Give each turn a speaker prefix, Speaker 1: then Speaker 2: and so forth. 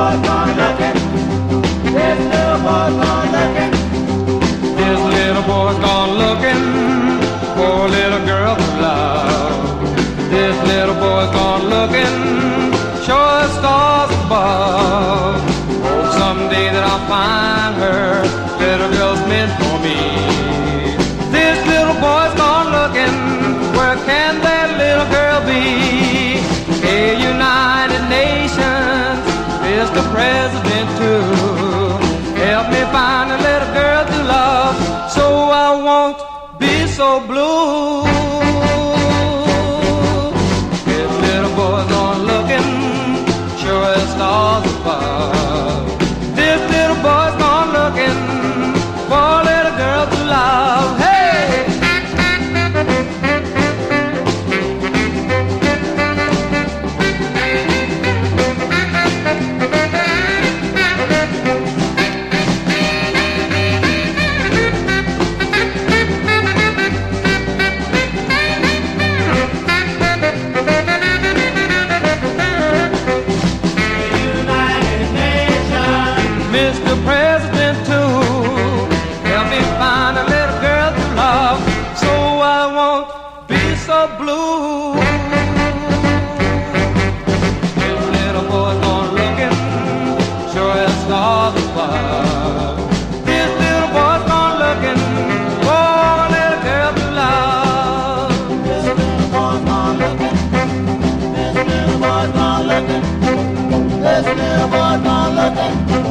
Speaker 1: boy's gone looking. This little boy's gone looking. This little boy's gone looking for a little girl to love. This little boy's gone looking, sure as stars above. Hope someday that I'll find her, little girl's meant for me. This little boy's gone looking, where can that little girl be? Hey, United Nations, Mr. President too, help me find a little girl to love, so I won't be so blue. This little boy's gone looking, sure as stars above. This little boy's gone looking for a little girl to love. Hey! Mr. President too, help me find a little girl to love, so I won't be so blue. This little boy's gone looking, sure as stars above. This little boy's gone looking for a little girl to love. This little boy's gone looking. This little boy's gone looking. This little boy's gone looking.